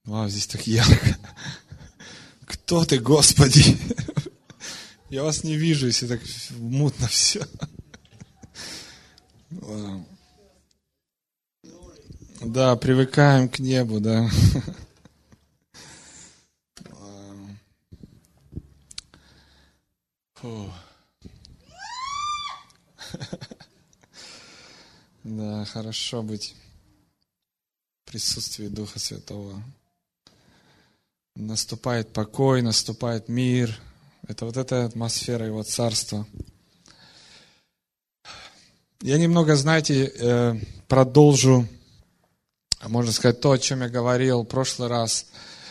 Вау, здесь так ярко. Кто ты, Господи? Я вас не вижу, если так мутно все. Вау. Да, привыкаем к небу, да. Фу. Да, хорошо быть в присутствии Духа Святого. Наступает покой, наступает мир. Это вот эта атмосфера Его Царства. Я немного, знаете, продолжу, можно сказать, то, о чем я говорил в прошлый раз.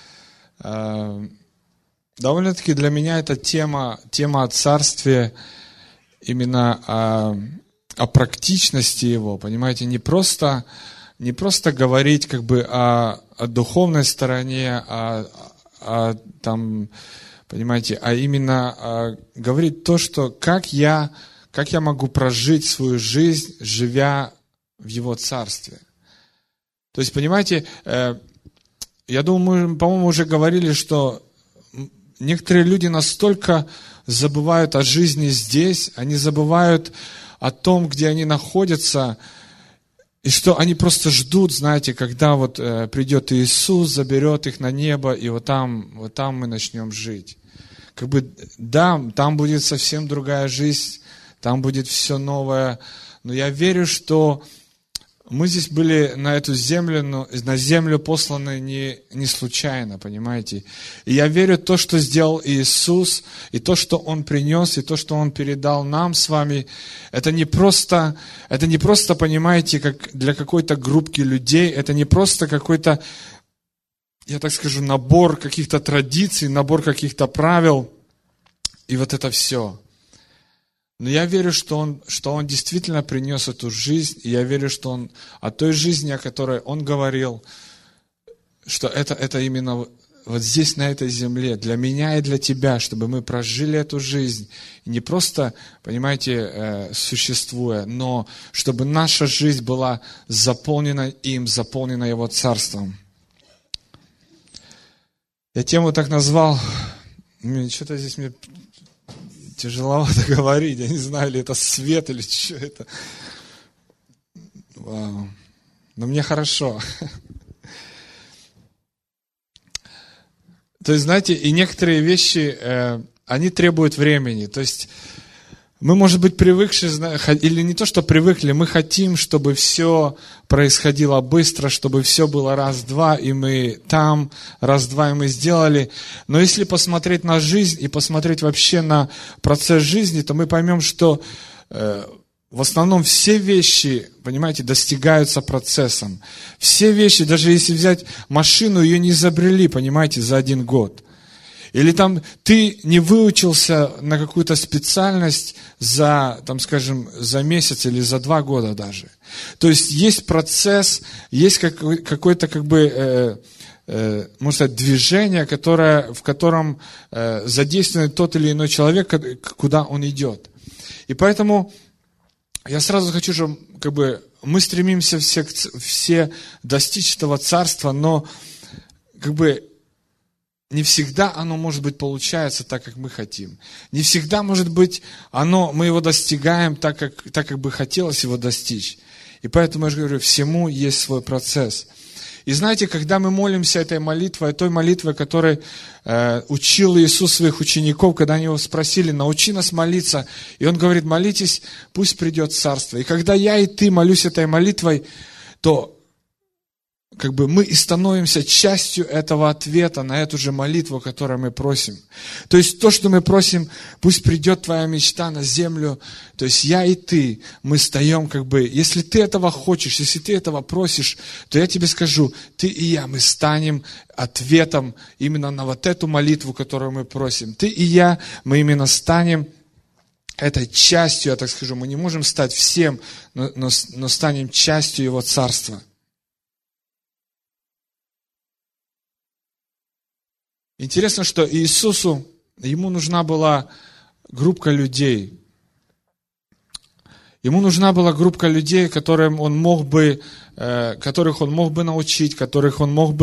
Довольно-таки для меня эта тема о Царстве, именно о практичности Его, понимаете, не просто говорить как бы о духовной стороне, там, понимаете, а именно говорить то, что как я могу прожить свою жизнь, живя в Его Царстве. То есть, понимаете, я думаю, мы, по-моему, уже говорили, что некоторые люди настолько забывают о жизни здесь, они забывают о том, где они находятся, и что они просто ждут, знаете, когда вот придет Иисус, заберет их на небо, и вот там мы начнем жить. Как бы, да, там будет совсем другая жизнь, там будет все новое, но я верю, что мы здесь были на эту землю, но на землю посланы не случайно, понимаете. И я верю в то, что сделал Иисус, и то, что Он принес, и то, что Он передал нам с вами, это не просто, понимаете, как для какой-то группки людей, это не просто какой-то, я так скажу, набор каких-то традиций, набор каких-то правил, и вот это все. Но я верю, что он действительно принес эту жизнь, и я верю, что Он о той жизни, о которой Он говорил, что это именно вот здесь, на этой земле, для меня и для тебя, чтобы мы прожили эту жизнь, и не просто, понимаете, существуя, но чтобы наша жизнь была заполнена им, заполнена Его Царством. Я тему так назвал, что-то здесь мне тяжеловато говорить, я не знаю, ли это свет, или что это. Вау. Но мне хорошо. То есть, знаете, и некоторые вещи, они требуют времени. То есть, мы, может быть, привыкшие, или не то, что привыкли, мы хотим, чтобы все происходило быстро, чтобы все было раз-два, и мы там, раз-два, и мы сделали. Но если посмотреть на жизнь и посмотреть вообще на процесс жизни, то мы поймем, что в основном все вещи, понимаете, достигаются процессом. Все вещи, даже если взять машину, ее не изобрели, понимаете, за 1 год. Или там ты не выучился на какую-то специальность за, там, скажем, за месяц или за 2 года даже. То есть есть процесс, есть какое-то как бы, можно сказать, движение, в котором задействован тот или иной человек, куда он идет. И поэтому я сразу хочу, чтобы как бы, мы стремимся все достичь этого царства, но как бы не всегда оно, может быть, получается так, как мы хотим. Не всегда, может быть, мы его достигаем так, как бы хотелось его достичь. И поэтому я же говорю, всему есть свой процесс. И знаете, когда мы молимся этой молитвой, той молитвой, которой учил Иисус своих учеников, когда они его спросили, научи нас молиться, и Он говорит, молитесь, пусть придет Царство. И когда я и ты молюсь этой молитвой, то как бы мы и становимся частью этого ответа на эту же молитву, которую мы просим. То есть то, что мы просим, пусть придет твоя мечта на землю. То есть я и ты, мы стаем как бы, если ты этого хочешь, если ты этого просишь, то я тебе скажу, ты и я, мы станем ответом именно на вот эту молитву, которую мы просим. Ты и я, мы именно станем этой частью, я так скажу, мы не можем стать всем, но станем частью Его Царства. Интересно, что ему нужна была группа людей. Ему нужна была группа людей, которых он мог бы научить, которые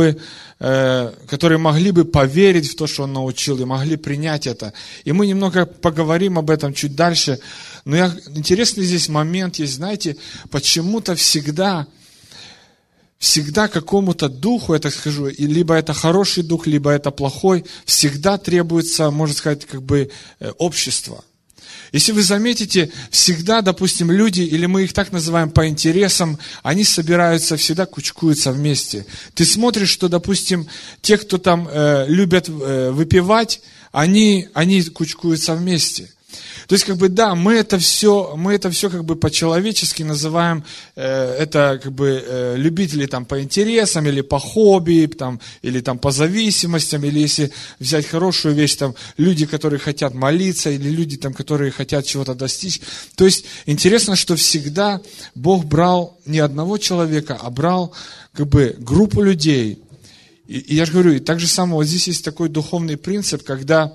могли бы поверить в то, что он научил, и могли принять это. И мы немного поговорим об этом чуть дальше. Но интересный здесь момент есть, знаете, почему-то всегда какому-то духу, я так скажу, и либо это хороший дух, либо это плохой, всегда требуется, можно сказать, общество. Если вы заметите, всегда, допустим, люди, или мы их так называем по интересам, они собираются, всегда кучкуются вместе. Ты смотришь, что, допустим, те, кто там любят выпивать, они кучкуются вместе. То есть, да, мы это все по-человечески называем, любители там по интересам, или по хобби, там, или там по зависимостям, или если взять хорошую вещь, там, люди, которые хотят молиться, или люди, там, которые хотят чего-то достичь. То есть, интересно, что всегда Бог брал не одного человека, а брал, группу людей. И я же говорю, и так же самое, вот здесь есть такой духовный принцип, когда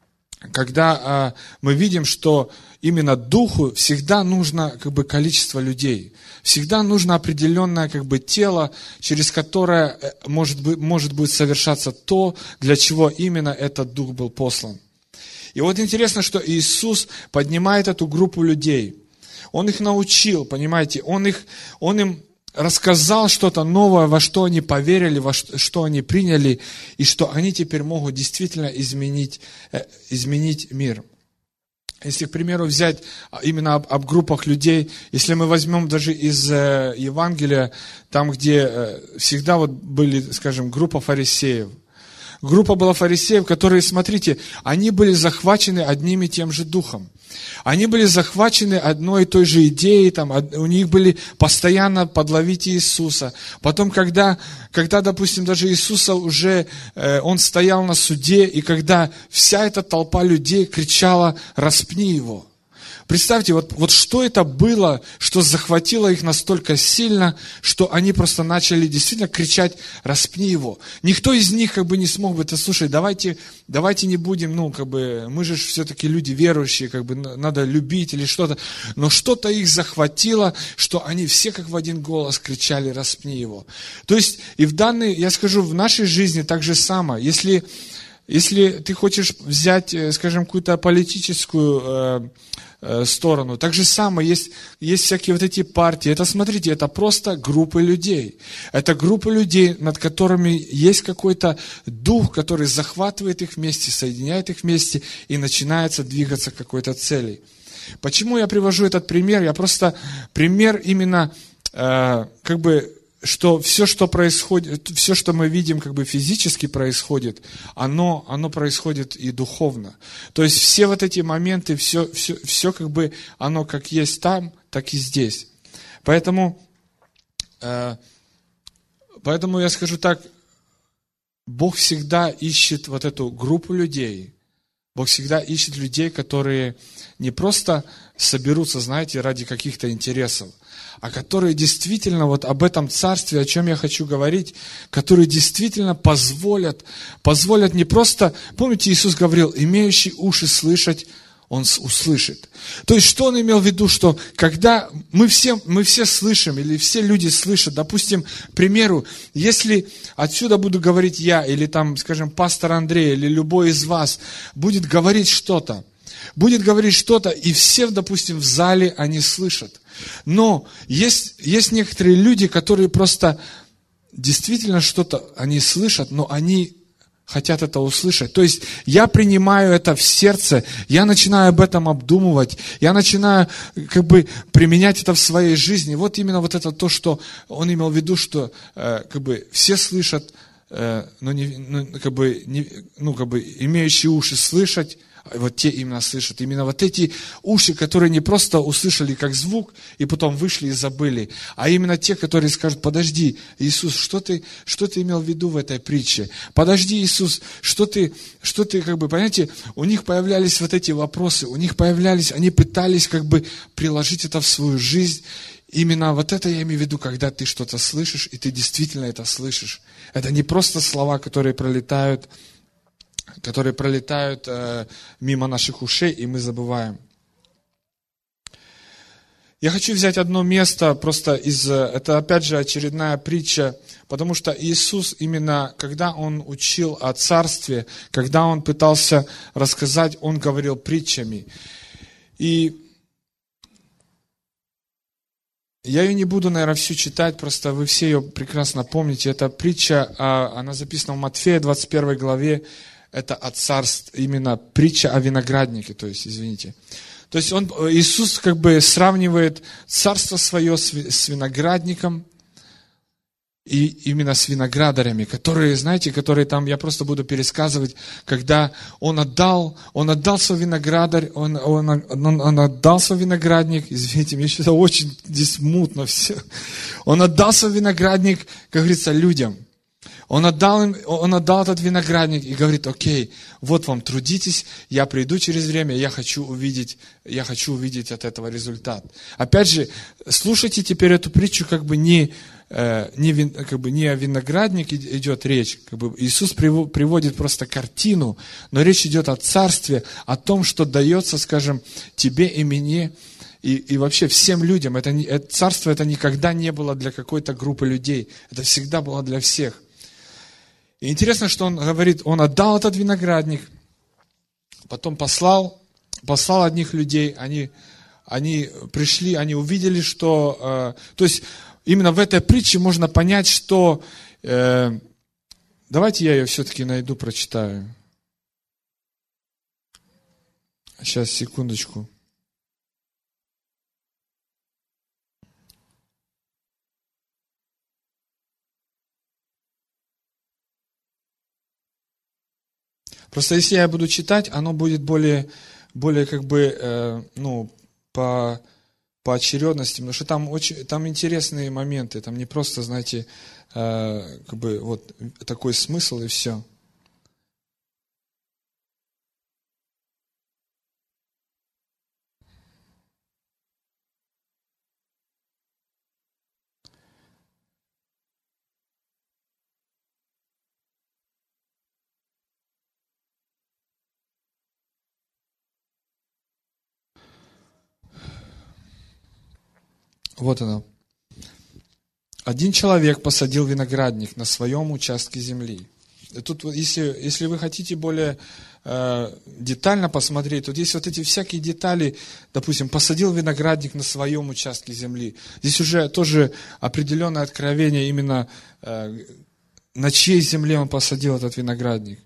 мы видим, что именно духу всегда нужно количество людей. Всегда нужно определенное тело, через которое может будет совершаться то, для чего именно этот дух был послан. И вот интересно, что Иисус поднимает эту группу людей. Он их научил, понимаете, Он им рассказал что-то новое, во что они поверили, во что они приняли, и что они теперь могут действительно изменить мир. Если, к примеру, взять именно об группах людей, если мы возьмем даже из Евангелия, там, где всегда были, скажем, группа фарисеев. Группа была фарисеев, которые, смотрите, они были захвачены одним и тем же духом. Они были захвачены одной и той же идеей, там, у них были постоянно подловить Иисуса. Потом, когда, допустим, даже Иисуса уже, он стоял на суде, и когда вся эта толпа людей кричала: «Распни его». Представьте, вот что это было, что захватило их настолько сильно, что они просто начали действительно кричать: «Распни его». Никто из них не смог бы это слушать. Давайте не будем, мы же все-таки люди верующие, надо любить или что-то. Но что-то их захватило, что они все как в один голос кричали: «Распни его». То есть, и я скажу, в нашей жизни так же самое. Если ты хочешь взять, скажем, какую-то политическую сторону. Так же самое, есть всякие вот эти партии. Это, смотрите, это просто группы людей. Это группы людей, над которыми есть какой-то дух, который захватывает их вместе, соединяет их вместе и начинается двигаться к какой-то цели. Почему я привожу этот пример? Я просто пример именно, что все, что происходит, все, что мы видим, физически происходит, оно происходит и духовно. То есть все вот эти моменты, все оно как есть там, так и здесь. Поэтому я скажу так, Бог всегда ищет вот эту группу людей. Бог всегда ищет людей, которые не просто соберутся, знаете, ради каких-то интересов, а которые действительно вот об этом царстве, о чем я хочу говорить, которые действительно позволят не просто, помните, Иисус говорил: имеющий уши слышать, он услышит. То есть, что он имел в виду, что когда мы все слышим, или все люди слышат, допустим, к примеру, если отсюда буду говорить я, или там, скажем, пастор Андрей, или любой из вас будет говорить что-то, и все, допустим, в зале они слышат. Но есть некоторые люди, которые просто действительно что-то они слышат, но они хотят это услышать. То есть я принимаю это в сердце, я начинаю об этом обдумывать, я начинаю применять это в своей жизни. Вот именно вот это то, что он имел в виду, что все слышат, имеющие уши слышать, вот те именно слышат. Именно вот эти уши, которые не просто услышали как звук и потом вышли и забыли, а именно те, которые скажут: подожди, Иисус, что ты имел в виду в этой притче? Подожди, Иисус, что ты понимаете, у них появлялись вот эти вопросы, они пытались приложить это в свою жизнь. Именно вот это я имею в виду, когда ты что-то слышишь, и ты действительно это слышишь. Это не просто слова, которые пролетают мимо наших ушей, и мы забываем. Я хочу взять одно место, это опять же очередная притча, потому что Иисус именно, когда Он учил о Царстве, когда Он пытался рассказать, Он говорил притчами. И я ее не буду, наверное, всю читать, просто вы все ее прекрасно помните. Это притча, она записана в Матфея 21 главе, это о царстве, именно притча о винограднике, То есть Иисус как бы сравнивает царство свое с виноградником и именно с виноградарями, которые там, я просто буду пересказывать, когда Он отдал свой виноградарь, он отдал свой виноградник, извините, мне что-то очень здесь мутно все. Он отдал свой виноградник, как говорится, людям. Он отдал этот виноградник и говорит: окей, вот вам, трудитесь, я приду через время, я хочу увидеть от этого результат. Опять же, слушайте теперь эту притчу, как бы не о винограднике идет речь. Как бы Иисус приводит просто картину, но речь идет о царстве, о том, что дается, скажем, тебе и мне, и вообще всем людям. Царство это никогда не было для какой-то группы людей, это всегда было для всех. И интересно, что Он говорит, Он отдал этот виноградник, потом послал одних людей, они пришли, они увидели, что... то есть, именно в этой притче можно понять, что... давайте я ее все-таки найду, прочитаю. Сейчас, секундочку. Просто если я буду читать, оно будет более как бы, по очередности, потому что там интересные моменты, там не просто, знаете, как бы вот такой смысл и все. Вот оно. Один человек посадил виноградник на своем участке земли. И тут, если вы хотите более детально посмотреть, тут есть вот эти всякие детали, допустим, посадил виноградник на своем участке земли. Здесь уже тоже определенное откровение именно, на чьей земле он посадил этот виноградник.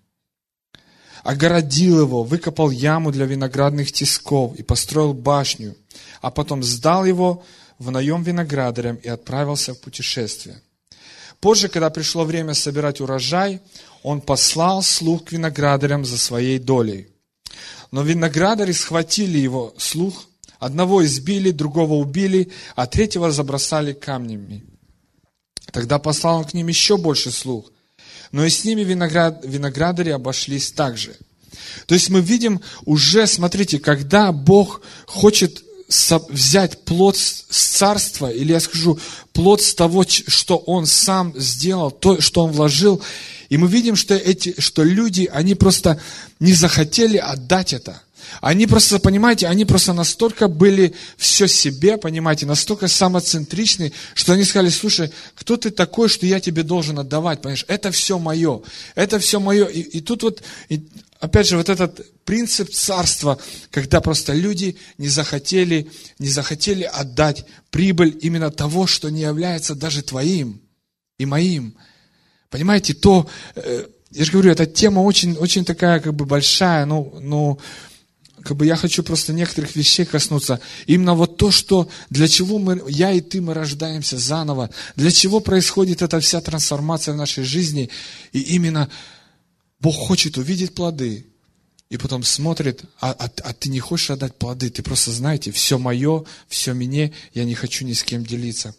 Огородил его, выкопал яму для виноградных тисков и построил башню, а потом сдал его в наем виноградарям и отправился в путешествие. Позже, когда пришло время собирать урожай, он послал слуг к виноградарям за своей долей. Но виноградари схватили его слуг, одного избили, другого убили, а третьего забросали камнями. Тогда послал он к ним еще больше слуг, но и с ними виноградари обошлись так же. То есть мы видим уже, смотрите, когда Бог хочет взять плод с царства, или я скажу, плод с того, что Он сам сделал, то, что Он вложил, и мы видим, что люди, они просто не захотели отдать это. Они просто, понимаете, они просто настолько были все себе, понимаете, настолько самоцентричны, что они сказали: слушай, кто ты такой, что я тебе должен отдавать, понимаешь, это все мое, это все мое. И тут вот, опять же, вот этот принцип царства, когда просто люди не захотели отдать прибыль именно того, что не является даже твоим и моим. Понимаете, я же говорю, эта тема очень, очень такая как бы большая, как бы я хочу просто некоторых вещей коснуться. Именно вот то, что для чего я и ты, мы рождаемся заново, для чего происходит эта вся трансформация в нашей жизни. И именно Бог хочет увидеть плоды, и потом смотрит, а ты не хочешь отдать плоды, ты просто знаете, все мое, все мне, я не хочу ни с кем делиться.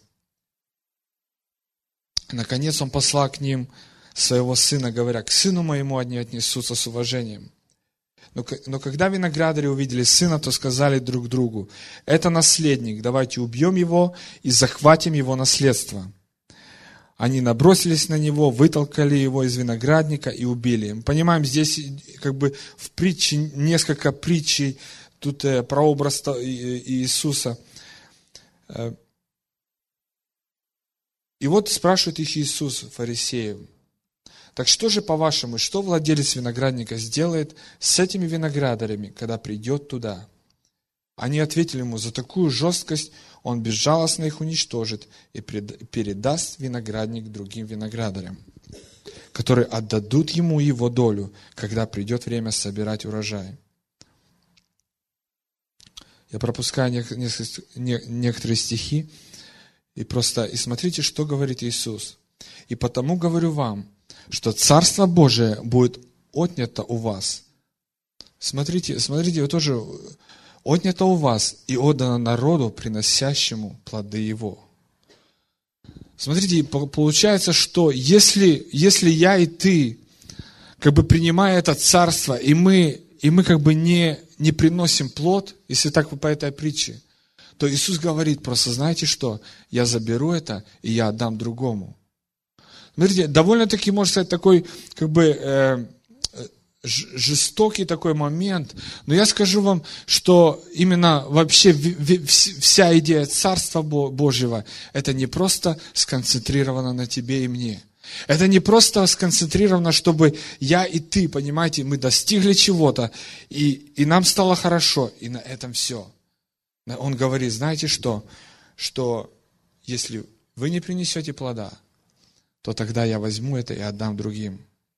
Наконец он послал к ним своего сына, говоря: к сыну моему они отнесутся с уважением. Но когда виноградари увидели сына, то сказали друг другу: это наследник, давайте убьем его и захватим его наследство. Они набросились на него, вытолкали его из виноградника и убили. Мы понимаем, здесь как бы в притче, несколько притчей, тут прообраз Иисуса. И вот спрашивает их Иисус, фарисеев: так что же, по-вашему, что владелец виноградника сделает с этими виноградарями, когда придет туда? Они ответили ему: за такую жесткость он безжалостно их уничтожит и передаст виноградник другим виноградарям, которые отдадут ему его долю, когда придет время собирать урожай. Я пропускаю некоторые стихи, и смотрите, что говорит Иисус. И потому говорю вам, что Царство Божие будет отнято у вас. Смотрите, вы тоже отнято у вас и отдано народу, приносящему плоды его. Смотрите, получается, что если я и ты, как бы принимая это царство, и мы как бы не приносим плод, если так по этой притче, то Иисус говорит просто: знаете что, я заберу это, и я отдам другому. Смотрите, довольно-таки, можно сказать, такой, как бы, жестокий такой момент, но я скажу вам, что именно вообще вся идея Царства Божьего, это не просто сконцентрировано на тебе и мне. Это не просто сконцентрировано, чтобы я и ты, понимаете, мы достигли чего-то, и нам стало хорошо, и на этом все. Он говорит: знаете что если вы не принесете плода, то тогда я возьму это и отдам другим.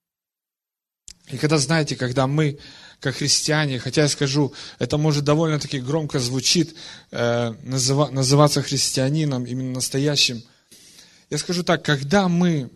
И когда мы, как христиане, хотя я скажу, это может довольно-таки громко звучит, называться христианином, именно настоящим, я скажу так, когда мы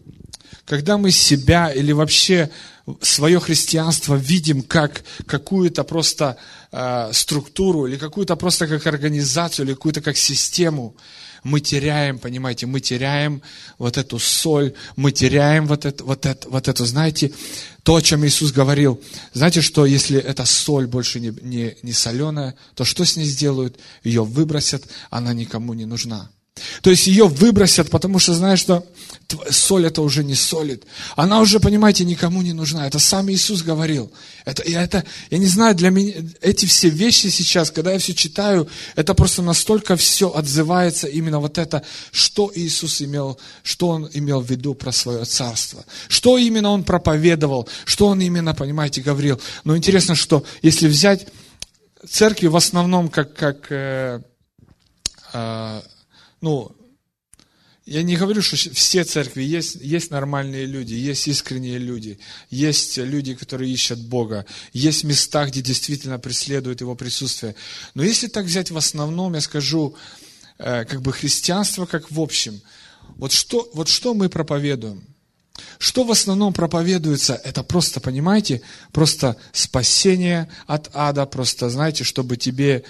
себя или вообще свое христианство видим как какую-то просто структуру, или какую-то просто как организацию, или какую-то как систему, мы теряем, понимаете, мы теряем вот эту соль, мы теряем вот эту, знаете, то, о чем Иисус говорил. Знаете, что если эта соль больше не соленая, то что с ней сделают? Ее выбросят, она никому не нужна. То есть ее выбросят, потому что знаешь, что соль это уже не солит. Она уже, понимаете, никому не нужна. Это сам Иисус говорил. Я не знаю, для меня эти все вещи сейчас, когда я все читаю, это просто настолько все отзывается именно вот это, что Иисус имел, что Он имел в виду про свое царство. Что именно Он проповедовал, что Он именно, понимаете, говорил. Но интересно, что если взять церкви в основном я не говорю, что все церкви, есть нормальные люди, есть искренние люди, есть люди, которые ищут Бога, есть места, где действительно преследуют Его присутствие. Но если так взять в основном, я скажу, как бы христианство как в общем, вот что мы проповедуем? Что в основном проповедуется? Это просто, понимаете, просто спасение от ада, просто, знаете, чтобы тебе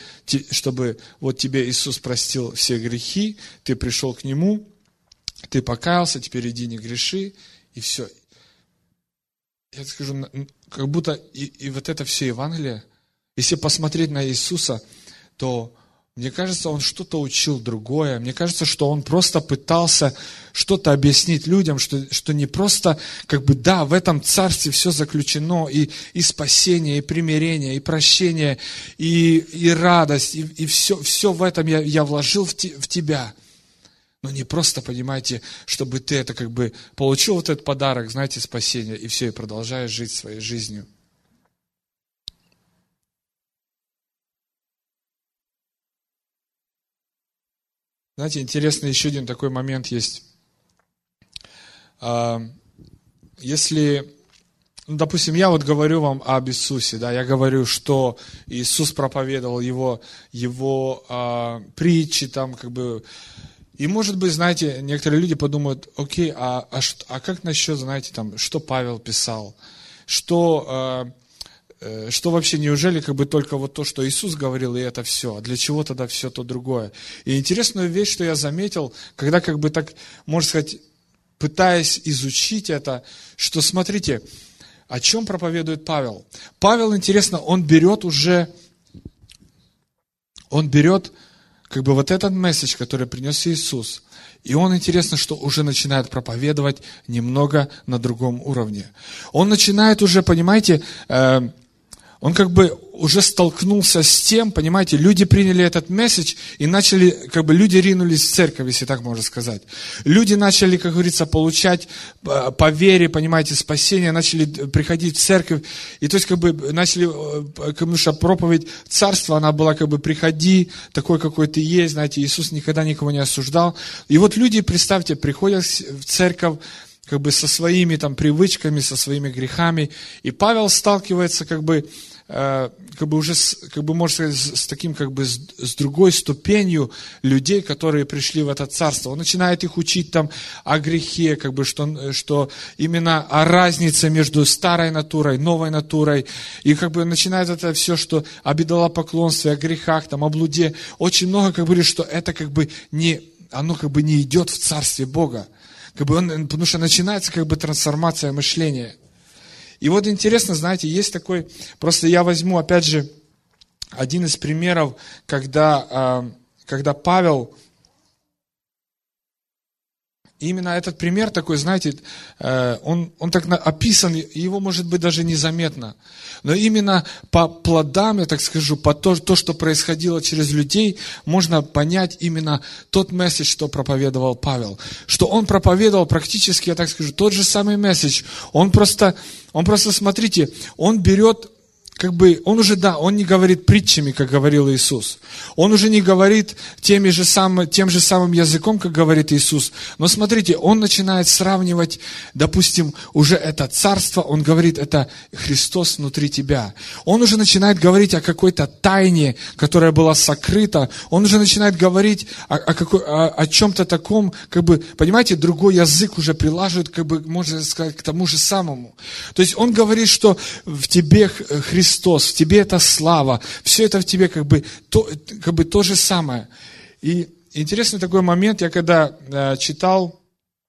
Иисус простил все грехи, ты пришел к Нему, ты покаялся, теперь иди не греши, и все. Я скажу, как будто и вот это все Евангелие, если посмотреть на Иисуса, то мне кажется, Он что-то учил другое. Мне кажется, что Он просто пытался что-то объяснить людям, что не просто, в этом царстве все заключено, и спасение, и примирение, и прощение, и радость, и все в этом я вложил в тебя. Но не просто, понимаете, чтобы ты это получил вот этот подарок, знаете, спасения, и все, и продолжаешь жить своей жизнью. Знаете, интересный еще один такой момент есть. Если, допустим, я говорю вам об Иисусе, да, я говорю, что Иисус проповедовал Его притчи, и может быть, знаете, некоторые люди подумают: окей, а как насчет, знаете, что Павел писал, что вообще, неужели только вот то, что Иисус говорил, и это все? А для чего тогда все то другое? И интересную вещь, что я заметил, когда так, можно сказать, пытаясь изучить это, что смотрите, о чем проповедует Павел. Павел, интересно, он берет вот этот месседж, который принес Иисус, и он, интересно, что уже начинает проповедовать немного на другом уровне. Он начинает уже, понимаете, он уже столкнулся с тем, понимаете, люди приняли этот месседж и начали, люди ринулись в церковь, если так можно сказать. Люди начали, как говорится, получать по вере, понимаете, спасение, начали приходить в церковь. И то есть, начали, потому что проповедь царства, она была, приходи, такой, какой ты есть, знаете, Иисус никогда никого не осуждал. И вот люди, представьте, приходят в церковь, со своими привычками, со своими грехами. И Павел сталкивается, уже, можно сказать, с таким, с другой ступенью людей, которые пришли в это царство. Он начинает их учить о грехе, что именно о разнице между старой натурой, новой натурой. И начинает это все, что о идолопоклонстве, о грехах, о блуде. Очень много, говорит, что это оно не идет в царстве Бога. Потому что начинается трансформация мышления. И вот интересно, знаете, есть такой, просто я возьму, опять же, один из примеров, когда Павел, именно этот пример такой, знаете, он так описан, его, может быть, даже незаметно. Но именно по плодам, я так скажу, по то, что происходило через людей, можно понять именно тот месседж, что проповедовал Павел. Что он проповедовал практически, я так скажу, тот же самый месседж. Он просто, смотрите, он берет, он не говорит притчами, как говорил Иисус. Он уже не говорит тем же самым языком, как говорит Иисус. Но смотрите, он начинает сравнивать, допустим, уже это царство, он говорит, это Христос внутри тебя. Он уже начинает говорить о какой-то тайне, которая была сокрыта. Он уже начинает говорить о чем-то таком, понимаете, другой язык уже прилаживает, можно сказать, к тому же самому. То есть он говорит, что в тебе Христос, в тебе это слава, все это в тебе то же самое. И интересный такой момент, я когда читал,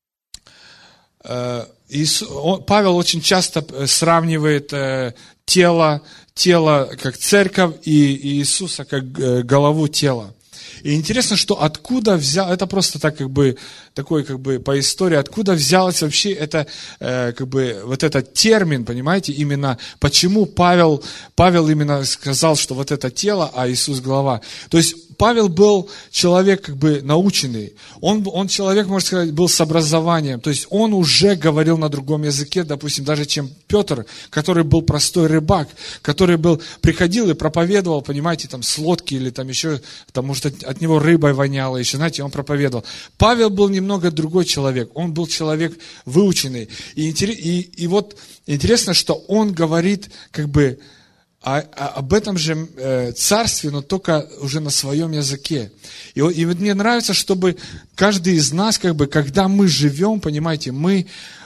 Павел очень часто сравнивает тело как церковь и Иисуса как голову тела. И интересно, что откуда взял, это просто так такой по истории, откуда взялось вообще это, вот этот термин, понимаете, именно почему Павел именно сказал, что вот это тело, а Иисус голова. То есть Павел был человек наученный, он человек, можно сказать, был с образованием, то есть он уже говорил на другом языке, допустим, даже чем Петр, который был простой рыбак, который приходил и проповедовал, понимаете, с лодки или еще, может, от него рыбой воняло еще, знаете, он проповедовал. Павел был немного другой человек, он был человек выученный. И вот интересно, что он говорит об этом же царстве, но только уже на своем языке. И вот мне нравится, чтобы каждый из нас, когда мы живем, понимаете, мы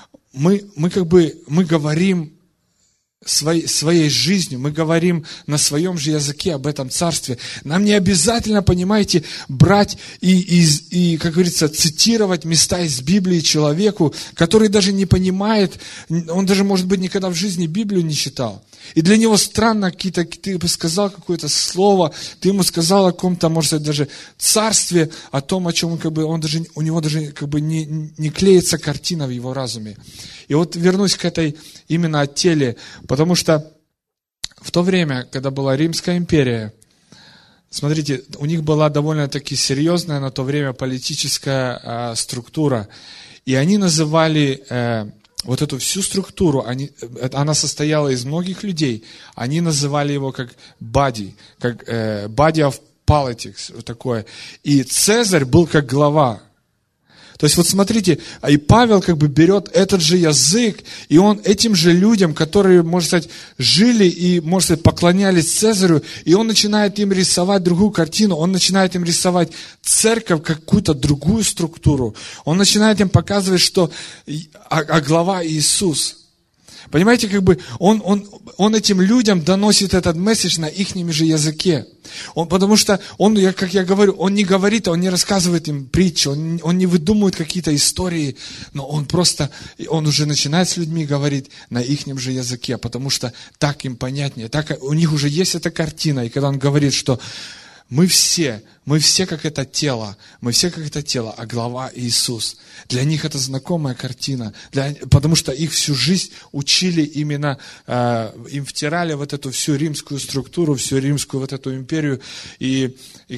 говорим своей жизнью, мы говорим на своем же языке об этом царстве. Нам не обязательно, понимаете, брать и, как говорится, цитировать места из Библии человеку, который даже не понимает, он даже, может быть, никогда в жизни Библию не читал. И для него странно ты бы сказал какое-то слово, ты ему сказал о каком-то, может быть, даже царстве, о том, о чем у него даже не клеится картина в его разуме. И вот вернусь к этой именно о теле, потому что в то время, когда была Римская империя, смотрите, у них была довольно-таки серьезная на то время политическая структура, и они называли вот эту всю структуру, она состояла из многих людей, они называли его как body of politics, вот такое. И Цезарь был как глава. То есть вот смотрите, и Павел берет этот же язык, и он этим же людям, которые, можно сказать, жили и, можно сказать, поклонялись Цезарю, и он начинает им рисовать другую картину, он начинает им рисовать церковь, какую-то другую структуру. Он начинает им показывать, что глава Иисус. Понимаете, он этим людям доносит этот месседж на ихнем же языке. Потому что он, как я говорю, он не говорит, он не рассказывает им притчи, он не выдумывает какие-то истории, но он уже начинает с людьми говорить на ихнем же языке, потому что так им понятнее, так у них уже есть эта картина. И когда он говорит, что Мы все как это тело, а глава Иисус. Для них это знакомая картина, потому что их всю жизнь учили именно, им втирали вот эту всю римскую структуру, всю римскую вот эту империю, и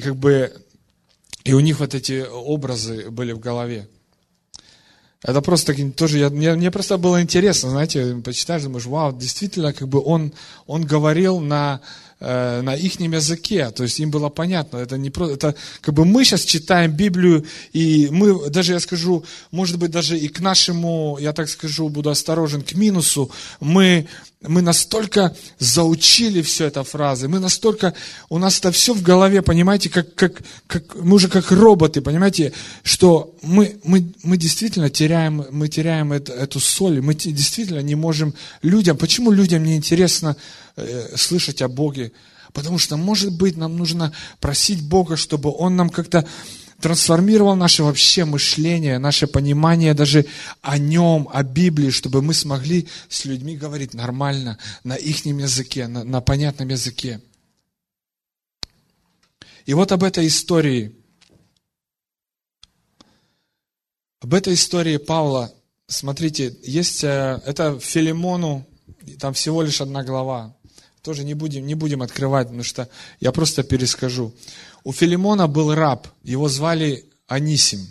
у них вот эти образы были в голове. Это просто тоже, мне просто было интересно, знаете, почитаешь, думаешь, вау, действительно, он говорил на ихнем языке, то есть им было понятно, это не просто, это мы сейчас читаем Библию, и мы, даже я скажу, может быть, даже и к нашему, я так скажу, буду осторожен, к минусу, мы настолько заучили все это фразы, у нас это все в голове, понимаете, мы уже как роботы, понимаете, что мы действительно теряем эту соль, мы действительно не можем почему людям не интересно слышать о Боге? Потому что, может быть, нам нужно просить Бога, чтобы Он нам как-то трансформировал наше вообще мышление, наше понимание даже о Нем, о Библии, чтобы мы смогли с людьми говорить нормально, на ихнем языке, на понятном языке. И вот об этой истории Павла, смотрите, есть, это Филимону, там всего лишь 1 глава. Тоже не будем открывать, потому что я просто перескажу. У Филимона был раб, его звали Анисим.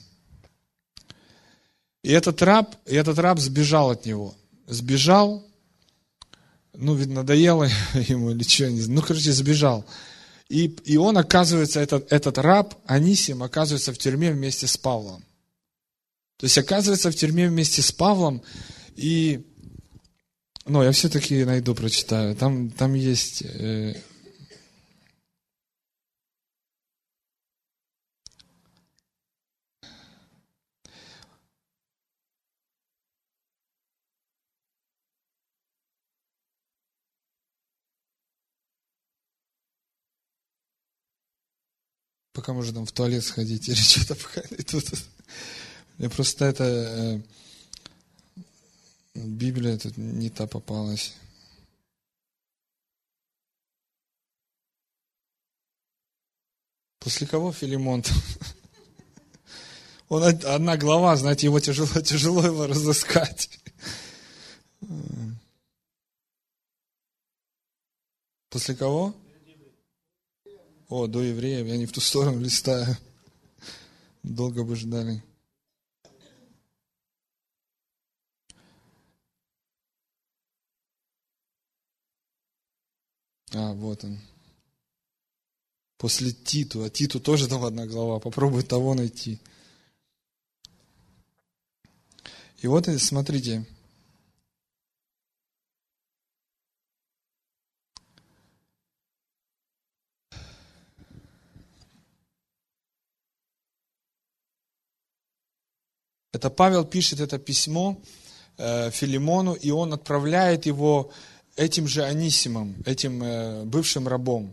И этот раб сбежал от него. Сбежал, видно, надоело ему или что, не знаю. Сбежал. И он, оказывается, этот раб, Анисим, оказывается в тюрьме вместе с Павлом. То есть, оказывается, в тюрьме вместе с Павлом, и я все-таки найду, прочитаю. Там есть... Пока можно там в туалет сходить или что-то пока тут. Мне просто это... Библия тут не та попалась. После кого Филимон? Он 1 глава, знаете, его тяжело его разыскать. После кого? До евреев, я не в ту сторону листаю. Долго бы ждали. Вот он. После Титу. А Титу тоже там 1 глава. Попробуй того найти. И вот, смотрите. Это Павел пишет это письмо Филимону, и он отправляет его этим же Анисимом, этим бывшим рабом.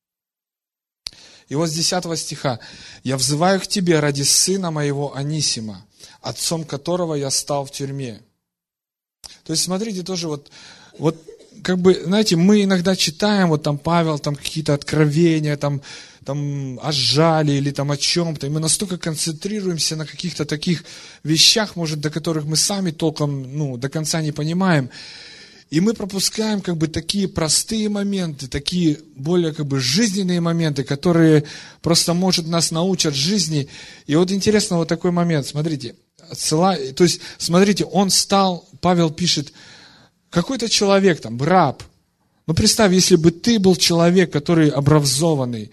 И вот с 10 стиха. «Я взываю к тебе ради сына моего Анисима, отцом которого я стал в тюрьме». То есть, смотрите, тоже знаете, мы иногда читаем, там Павел, там какие-то откровения, там о жале или там о чем-то, и мы настолько концентрируемся на каких-то таких вещах, может, до которых мы сами толком, до конца не понимаем. И мы пропускаем такие простые моменты, такие более жизненные моменты, которые просто, может, нас научат жизни. И вот интересно вот такой момент, смотрите. То есть, смотрите, Павел пишет, какой-то человек, раб. Представь, если бы ты был человек, который образованный,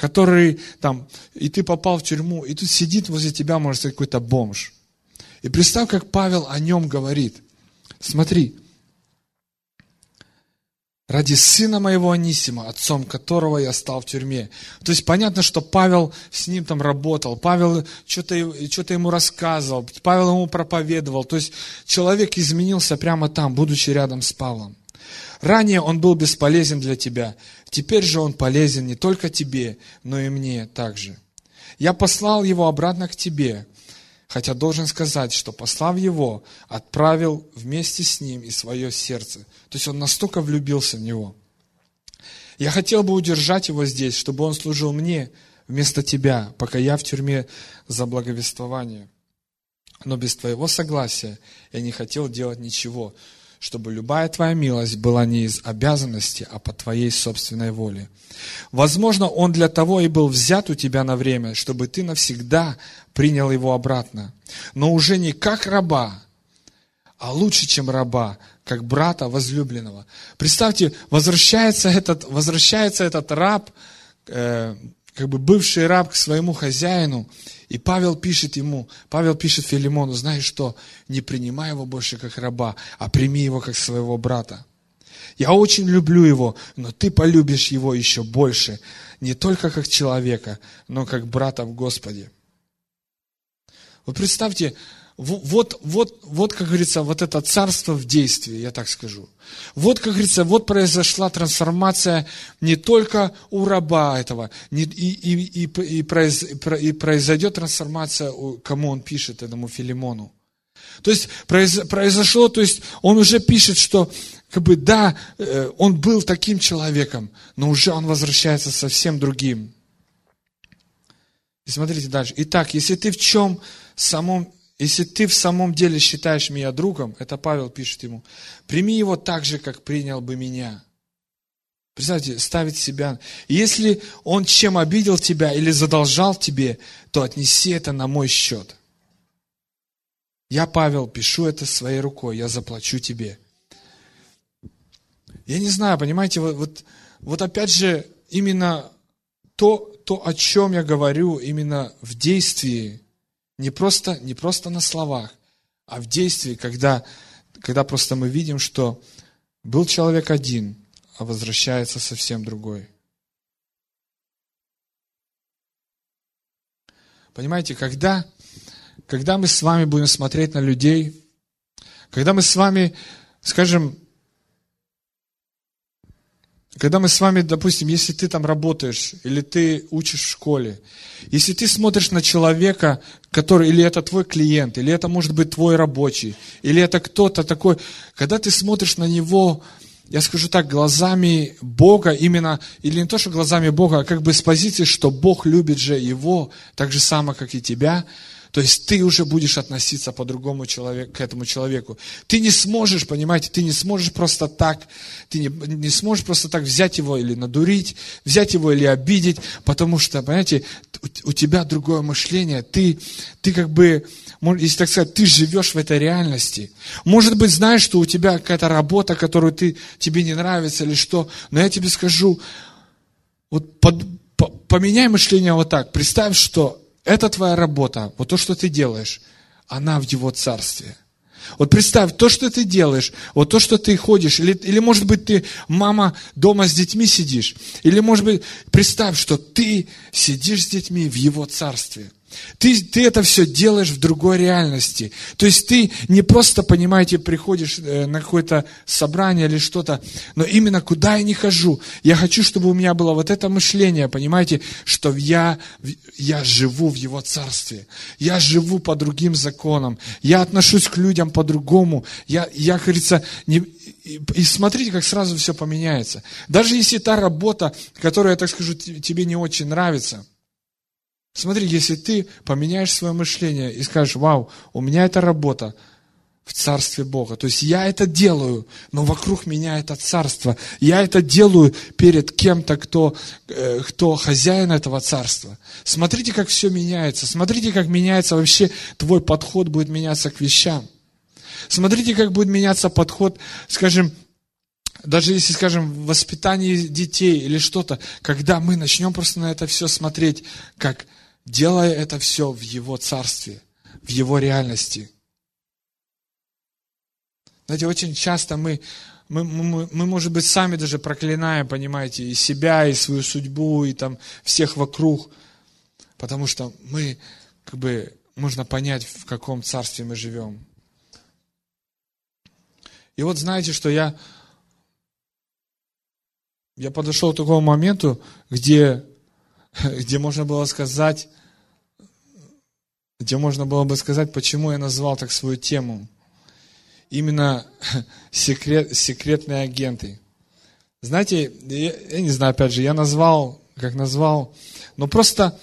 и ты попал в тюрьму, и тут сидит возле тебя, может сказать, какой-то бомж. И представь, как Павел о нем говорит. Смотри. «Ради сына моего Анисима, отцом которого я стал в тюрьме». То есть понятно, что Павел с ним работал, Павел что-то ему рассказывал, Павел ему проповедовал. То есть человек изменился прямо там, будучи рядом с Павлом. «Ранее он был бесполезен для тебя, теперь же он полезен не только тебе, но и мне также. Я послал его обратно к тебе, хотя должен сказать, что, послав его, отправил вместе с ним и свое сердце». То есть он настолько влюбился в него. «Я хотел бы удержать его здесь, чтобы он служил мне вместо тебя, пока я в тюрьме за благовествование. Но без твоего согласия я не хотел делать ничего, чтобы любая твоя милость была не из обязанности, а по твоей собственной воле. Возможно, он для того и был взят у тебя на время, чтобы ты навсегда принял его обратно. Но уже не как раба, а лучше, чем раба, как брата возлюбленного. Представьте, возвращается этот раб, как бы бывший раб к своему хозяину, и Павел пишет Филимону, знаешь что, не принимай его больше как раба, а прими его как своего брата. Я очень люблю его, но ты полюбишь его еще больше, не только как человека, но как брата в Господе. Вот представьте, вот, как говорится, вот это царство в действии, я так скажу. Вот, как говорится, вот произошла трансформация не только у раба этого, и произойдет трансформация, кому он пишет, этому Филимону. То есть произошло, то есть он уже пишет, что как бы да, он был таким человеком, но уже он возвращается совсем другим. И смотрите дальше. Итак, если ты в самом деле считаешь меня другом, это Павел пишет ему, прими его так же, как принял бы меня. Представьте, ставить себя. Если он чем обидел тебя или задолжал тебе, то отнеси это на мой счет. Я, Павел, пишу это своей рукой, я заплачу тебе. Я не знаю, понимаете, вот опять же, именно то, о чем я говорю, именно в действии, не просто на словах, а в действии, когда просто мы видим, что был человек один, а возвращается совсем другой. Понимаете, когда мы с вами будем смотреть на людей, когда мы с вами, скажем, допустим, если ты там работаешь, или ты учишь в школе, если ты смотришь на человека, который, или это твой клиент, или это может быть твой рабочий, или это кто-то такой, когда ты смотришь на него, я скажу так, глазами Бога именно, или не то, что глазами Бога, а как бы с позиции, что Бог любит же его, так же само, как и тебя, то есть ты уже будешь относиться по-другому к этому человеку. Ты не сможешь, понимаете, ты не сможешь просто так взять его или надурить, взять его или обидеть, потому что, понимаете, у тебя другое мышление, ты как бы, если так сказать, ты живешь в этой реальности. Может быть, знаешь, что у тебя какая-то работа, которую тебе не нравится или что, но я тебе скажу, вот поменяй мышление вот так, представь, что это твоя работа, вот то, что ты делаешь, она в Его Царстве. Вот представь, то, что ты делаешь, вот то, что ты ходишь, или может быть, ты, мама, дома с детьми сидишь, или может быть, представь, что ты сидишь с детьми в Его Царстве. Ты это все делаешь в другой реальности. То есть ты не просто, понимаете, приходишь на какое-то собрание или что-то, но именно куда я не хожу. Я хочу, чтобы у меня было вот это мышление, понимаете, что я живу в Его Царстве. Я живу по другим законам. Я отношусь к людям по-другому. Я как говорится, и смотрите, как сразу все поменяется. Даже если та работа, которая, я так скажу, тебе не очень нравится, смотри, если ты поменяешь свое мышление и скажешь, вау, у меня эта работа в Царстве Бога. То есть я это делаю, но вокруг меня это Царство. Я это делаю перед кем-то, кто хозяин этого Царства. Смотрите, как все меняется. Смотрите, как меняется вообще твой подход, будет меняться к вещам. Смотрите, как будет меняться подход, скажем, даже если, скажем, в воспитании детей или что-то, когда мы начнем просто на это все смотреть, как делая это все в Его Царстве, в Его реальности. Знаете, очень часто мы, может быть, сами даже проклинаем, понимаете, и себя, и свою судьбу, и там всех вокруг, потому что мы, как бы, нужно понять, в каком царстве мы живем. И вот знаете, что я подошел к такому моменту, где можно было сказать, почему я назвал так свою тему. Именно секретные агенты. Знаете, я не знаю, опять же, я назвал как назвал, но просто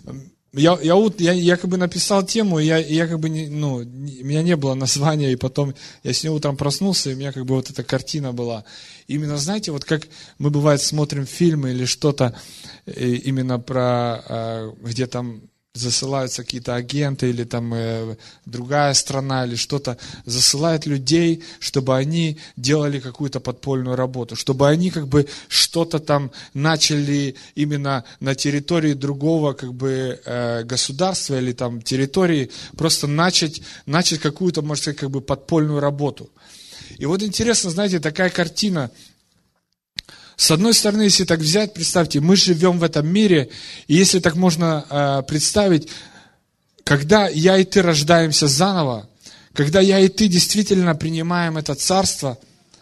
я как бы написал тему, я как бы у меня не было названия, и потом я сегодня утром проснулся, и у меня как бы вот эта картина была. Именно, знаете, вот как мы, бывает, смотрим фильмы или что-то именно про, где там засылаются какие-то агенты, или там другая страна, или что-то, засылает людей, чтобы они делали какую-то подпольную работу, чтобы они как бы что-то там начали именно на территории другого как бы государства или там территории, просто начать какую-то, можно сказать, как бы подпольную работу. И вот интересно, знаете, такая картина. С одной стороны, если так взять, представьте, мы живем в этом мире, и если так можно представить, когда я и ты рождаемся заново, когда я и ты действительно принимаем это царство,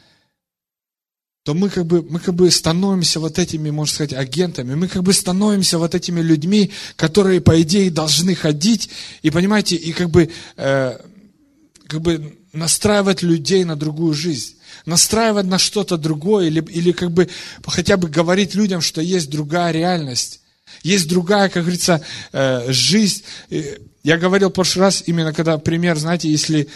то мы как бы становимся вот этими, можно сказать, агентами, мы как бы становимся вот этими людьми, которые, по идее, должны ходить, и, понимаете, и как бы настраивать людей на другую жизнь. Настраивать на что-то другое, или как бы хотя бы говорить людям, что есть другая реальность, есть другая, как говорится, жизнь. Я говорил в прошлый раз, именно когда пример, знаете, если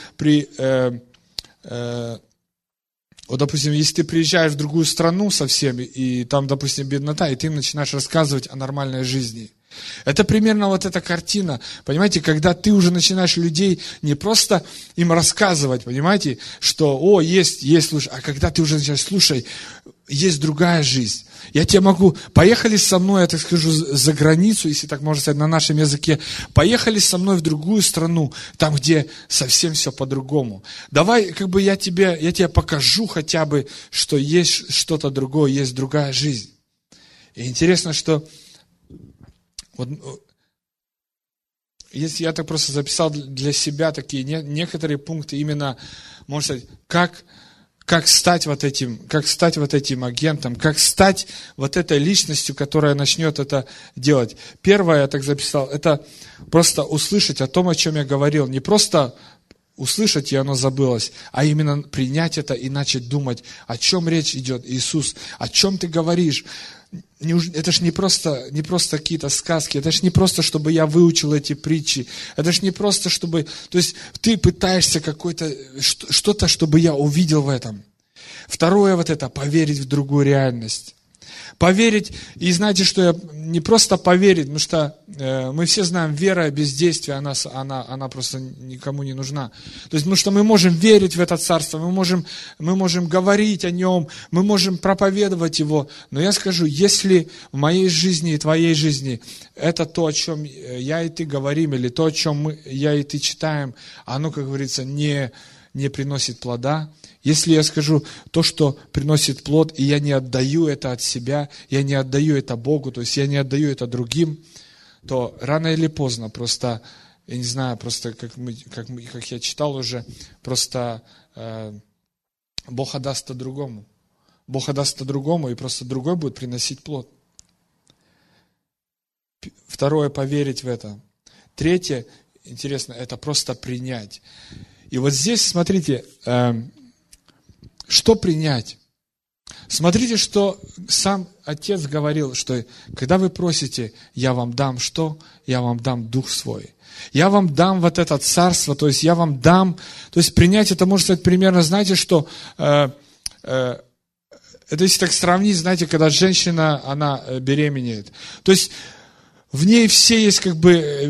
вот, допустим, если ты приезжаешь в другую страну совсем, и там, допустим, беднота, и ты им начинаешь рассказывать о нормальной жизни. Это примерно вот эта картина, понимаете, когда ты уже начинаешь людей не просто им рассказывать, понимаете, что, есть, слушай, а когда ты уже начинаешь, слушай, есть другая жизнь. Я тебе могу, поехали со мной, я так скажу, за границу, если так можно сказать, на нашем языке, поехали со мной в другую страну, там, где совсем все по-другому. Давай, как бы я тебе покажу хотя бы, что есть что-то другое, есть другая жизнь. И интересно, что вот, если я так просто записал для себя такие некоторые пункты, именно, можно сказать, как стать вот этим агентом, как стать вот этой личностью, которая начнет это делать. Первое, я так записал, это просто услышать о том, о чем я говорил. Не просто услышать, и оно забылось, а именно принять это и начать думать, о чем речь идет, Иисус, о чем ты говоришь. Это ж не просто какие-то сказки, это ж не просто, чтобы я выучил эти притчи, это ж не просто, чтобы... То есть ты пытаешься что-то, чтобы я увидел в этом. Второе вот это, поверить в другую реальность. Поверить, и знаете, что не просто поверить, потому что мы все знаем, вера без действия, она просто никому не нужна. То есть, потому что мы можем верить в это царство, мы можем говорить о нем, мы можем проповедовать его, но я скажу, если в моей жизни и твоей жизни это то, о чем я и ты говорим, или то, о чем я и ты читаем, оно, как говорится, не приносит плода. Если я скажу то, что приносит плод, и я не отдаю это от себя, я не отдаю это Богу, то есть я не отдаю это другим, то рано или поздно просто, я не знаю, просто как я читал уже, просто Бог отдаст это другому. Бог отдаст это другому, и просто другой будет приносить плод. Второе, поверить в это. Третье, интересно, это просто принять. И вот здесь, смотрите, что принять? Смотрите, что сам Отец говорил, что когда вы просите, я вам дам что? Я вам дам Дух Свой. Я вам дам вот это царство, то есть я вам дам, то есть принять это, можно сказать, примерно, знаете, что, это если так сравнить, знаете, когда женщина, она беременеет, то есть в ней все есть, как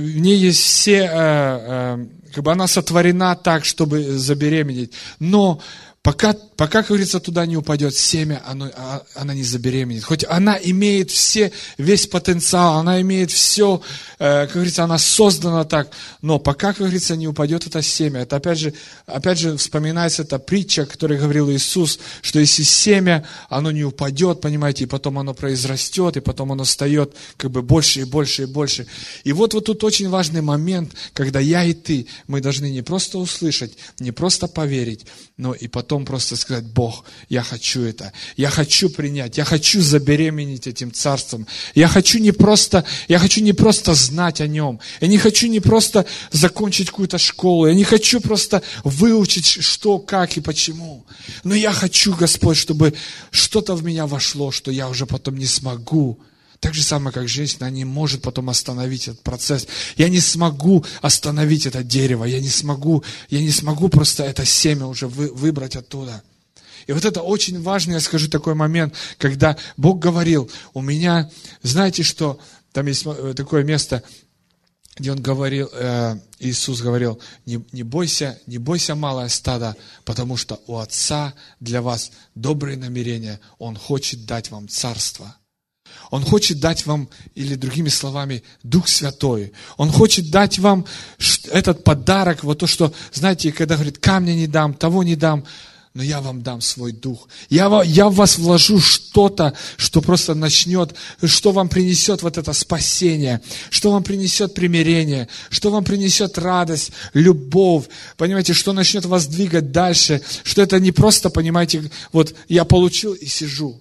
бы она сотворена так, чтобы забеременеть, но пока, как говорится, туда не упадет семя, она не забеременеет. Хоть она имеет весь потенциал, она имеет все, как говорится, она создана так, но пока, как говорится, не упадет это семя. Это опять же вспоминается эта притча, о которой говорил Иисус, что если семя, оно не упадет, понимаете, и потом оно произрастет, и потом оно встает как бы больше и больше и больше. И вот тут очень важный момент, когда я и ты, мы должны не просто услышать, не просто поверить, но и потом просто сказать: Бог, я хочу это, я хочу принять, я хочу забеременеть этим царством, я хочу не просто знать о нем, я не хочу не просто закончить какую-то школу, я не хочу просто выучить что, как и почему, но я хочу, Господь, чтобы что-то в меня вошло, что я уже потом не смогу Так же самое, как женщина, она не может потом остановить этот процесс. Я не смогу остановить это дерево, я не смогу просто это семя уже выбрать оттуда. И вот это очень важный, я скажу, такой момент, когда Бог говорил, у меня, знаете что, там есть такое место, где Он говорил, Иисус говорил, не бойся, малое стадо, потому что у Отца для вас добрые намерения, Он хочет дать вам царство. Он хочет дать вам, или другими словами, Дух Святой. Он хочет дать вам этот подарок, вот то, что, знаете, когда говорит, камня не дам, того не дам, но я вам дам свой Дух. Я в вас вложу что-то, что просто начнет, что вам принесет вот это спасение, что вам принесет примирение, что вам принесет радость, любовь, понимаете, что начнет вас двигать дальше, что это не просто, понимаете, вот я получил и сижу.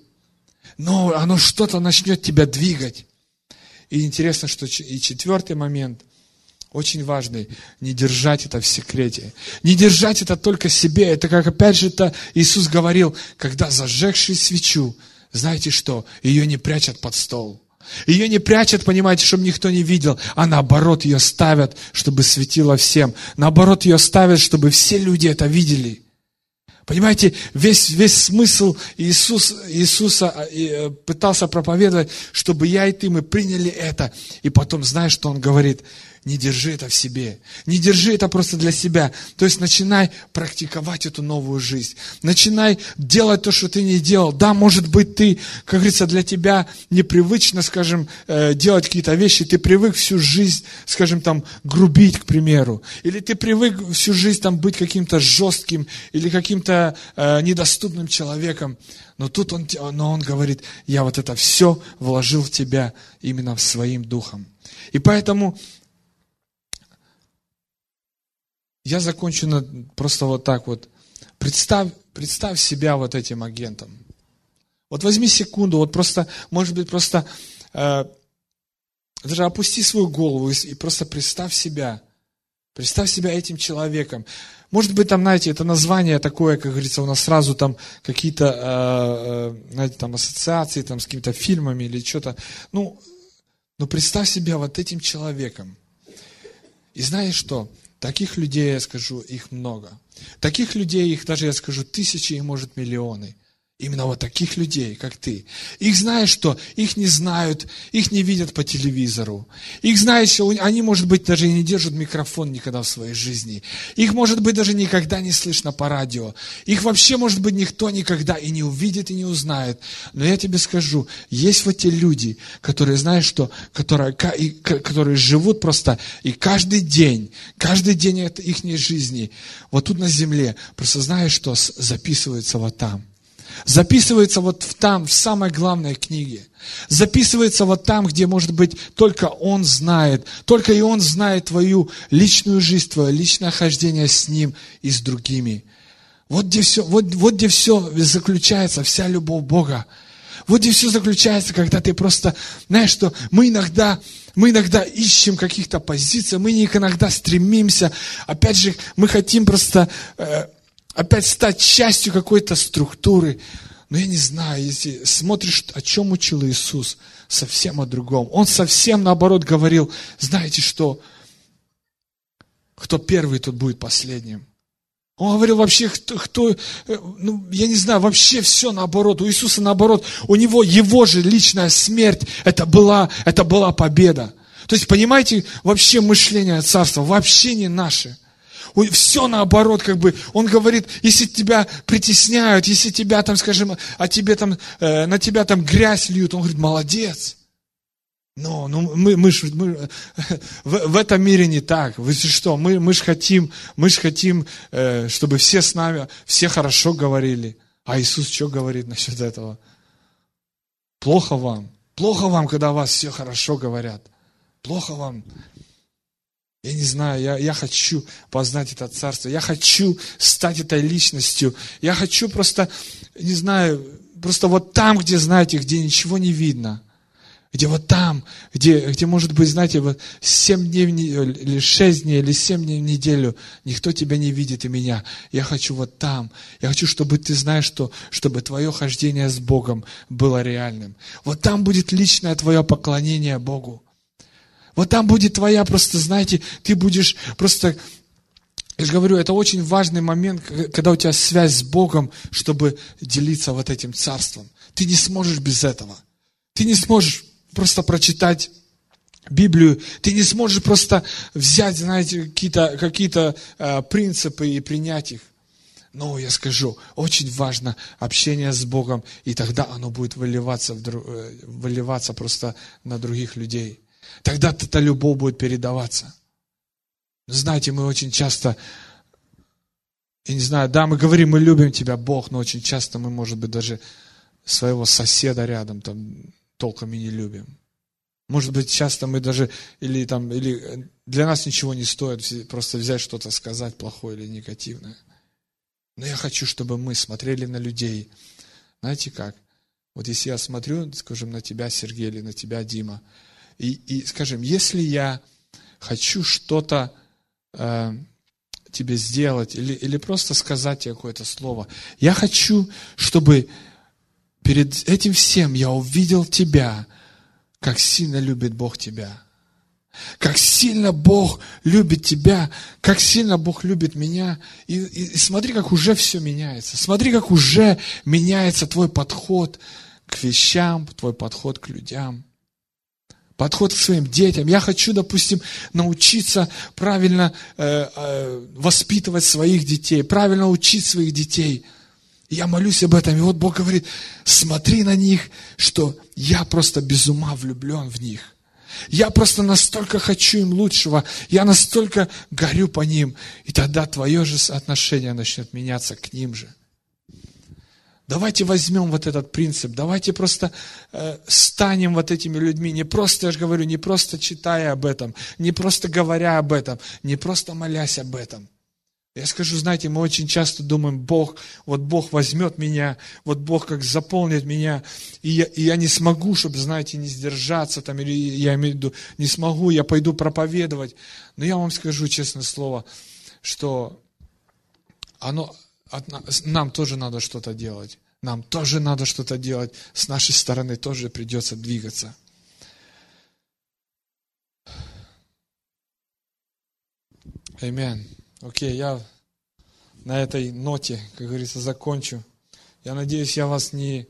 Но оно что-то начнет тебя двигать. И интересно, что и четвертый момент, очень важный, не держать это в секрете. Не держать это только себе. Это как опять же это Иисус говорил, когда зажегший свечу, знаете что, ее не прячут под стол. Ее не прячут, понимаете, чтобы никто не видел, а наоборот ее ставят, чтобы светило всем. Наоборот ее ставят, чтобы все люди это видели. Понимаете, весь смысл Иисуса пытался проповедовать, чтобы я и ты, мы приняли это. И потом, знаешь, что Он говорит? Не держи это в себе. Не держи это просто для себя. То есть начинай практиковать эту новую жизнь. Начинай делать то, что ты не делал. Да, может быть, ты, как говорится, для тебя непривычно, скажем, делать какие-то вещи. Ты привык всю жизнь, скажем, там, грубить, к примеру. Или ты привык всю жизнь там, быть каким-то жестким или каким-то недоступным человеком. Но тут он говорит, я вот это все вложил в тебя именно своим духом. И поэтому я закончу просто вот так вот. Представь себя вот этим агентом. Вот возьми секунду, вот просто, может быть, просто даже опусти свою голову и просто представь себя этим человеком. Может быть, там, знаете, это название такое, как говорится, у нас сразу там какие-то, знаете, там ассоциации там, с какими-то фильмами или что-то. Ну, представь себя вот этим человеком. И знаешь что? Таких людей, я скажу, их много. Таких людей, их даже, я скажу, тысячи и, может, миллионы. Именно вот таких людей, как ты. Их знаешь что? Их не знают, их не видят по телевизору. Их знаешь, что они, может быть, даже и не держат микрофон никогда в своей жизни. Их, может быть, даже никогда не слышно по радио. Их вообще, может быть, никто никогда и не увидит, и не узнает. Но я тебе скажу, есть вот те люди, которые, знаешь что, которые живут просто, и каждый день их жизни, вот тут на земле, просто знаешь что, записывается вот там. Записывается вот там, в самой главной книге. Записывается вот там, где, может быть, только Он знает. Только и Он знает твою личную жизнь, твое личное хождение с Ним и с другими. Вот где все заключается, вся любовь Бога. Вот где все заключается, когда ты просто, знаешь что, мы иногда ищем каких-то позиций, мы иногда стремимся, опять же, мы хотим просто опять стать частью какой-то структуры. Но я не знаю, если смотришь, о чем учил Иисус, совсем о другом. Он совсем наоборот говорил, знаете что, кто первый, тот будет последним. Он говорил вообще, я не знаю, вообще все наоборот. У Иисуса наоборот, у Него его же личная смерть, это была победа. То есть, понимаете, вообще мышление царства вообще не наше. Все наоборот, как бы, он говорит, если тебя притесняют, если тебя там, скажем, на тебя там грязь льют, он говорит, молодец. Но мы в этом мире не так. Вы что, мы ж хотим, чтобы все с нами, все хорошо говорили. А Иисус что говорит насчет этого? Плохо вам, когда о вас все хорошо говорят. Плохо вам. Я не знаю, я хочу познать это царство, я хочу стать этой личностью, я хочу просто, не знаю, просто вот там, где, знаете, где ничего не видно, Где вот там, где может быть, знаете, вот 7 дней или 6 дней, или 7 дней в неделю никто тебя не видит и меня. Я хочу вот там. Я хочу, чтобы ты знаешь, чтобы твое хождение с Богом было реальным. Вот там будет личное твое поклонение Богу. Вот там будет твоя просто, знаете, ты будешь просто... Я же говорю, это очень важный момент, когда у тебя связь с Богом, чтобы делиться вот этим царством. Ты не сможешь без этого. Ты не сможешь просто прочитать Библию, ты не сможешь просто взять, знаете, какие-то принципы и принять их. Но я скажу, очень важно общение с Богом, и тогда оно будет выливаться просто на других людей. Тогда эта любовь будет передаваться. Знаете, мы очень часто, я не знаю, да, мы говорим, мы любим тебя, Бог, но очень часто мы, может быть, даже своего соседа рядом там толком и не любим. Может быть, часто мы даже, или для нас ничего не стоит просто взять что-то сказать плохое или негативное. Но я хочу, чтобы мы смотрели на людей. Знаете как? Вот если я смотрю, скажем, на тебя, Сергей, или на тебя, Дима, и скажем, если я хочу что-то тебе сделать, или просто сказать тебе какое-то слово, я хочу, чтобы перед этим всем я увидел тебя, как сильно любит Бог тебя. Как сильно Бог любит тебя, как сильно Бог любит меня. И смотри, как уже все меняется. Смотри, как уже меняется твой подход к вещам, твой подход к людям, подход к своим детям. Я хочу, допустим, научиться правильно воспитывать своих детей, правильно учить своих детей. И я молюсь об этом. И вот Бог говорит, смотри на них, что я просто без ума влюблен в них. Я просто настолько хочу им лучшего. Я настолько горю по ним. И тогда твое же отношение начнет меняться к ним же. Давайте возьмем вот этот принцип. Давайте просто станем вот этими людьми. Не просто, я же говорю, не просто читая об этом, не просто говоря об этом, не просто молясь об этом. Я скажу, знаете, мы очень часто думаем, Бог возьмет меня, вот Бог как заполнит меня, и я не смогу, чтобы, знаете, не сдержаться, там, или я имею в виду, не смогу, я пойду проповедовать. Но я вам скажу честное слово, что нам тоже надо что-то делать. Нам тоже надо что-то делать. С нашей стороны тоже придется двигаться. Аминь. Окей, я на этой ноте, как говорится, закончу. Я надеюсь, я вас не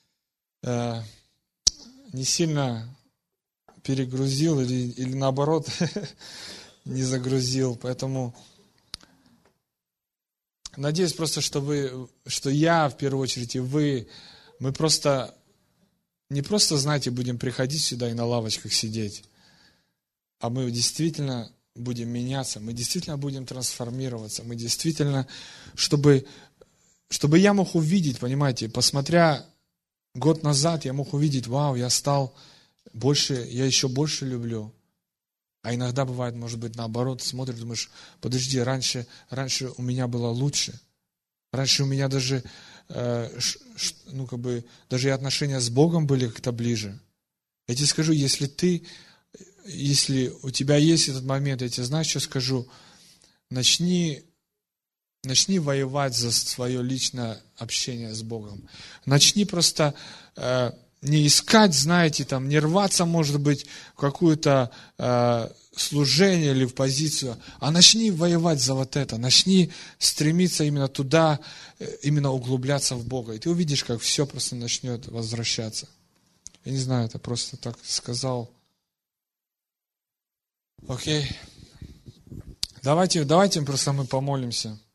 сильно перегрузил или наоборот не загрузил. Поэтому надеюсь просто, что я в первую очередь и вы, мы просто не просто, знаете, будем приходить сюда и на лавочках сидеть, а мы действительно будем меняться, мы действительно будем трансформироваться, мы действительно, чтобы я мог увидеть, понимаете, посмотря год назад, я мог увидеть, вау, я стал больше, я еще больше люблю. А иногда бывает, может быть, наоборот, смотришь, думаешь, подожди, раньше у меня было лучше, раньше у меня даже, даже и отношения с Богом были как-то ближе. Я тебе скажу, если у тебя есть этот момент, я тебе, знаешь, что скажу? Начни воевать за свое личное общение с Богом. Начни просто не искать, знаете, там, не рваться, может быть, в какое-то служение или в позицию, а начни воевать за вот это. Начни стремиться именно туда, именно углубляться в Бога. И ты увидишь, как все просто начнет возвращаться. Я не знаю, это просто так сказал. Окей. Давайте просто мы помолимся.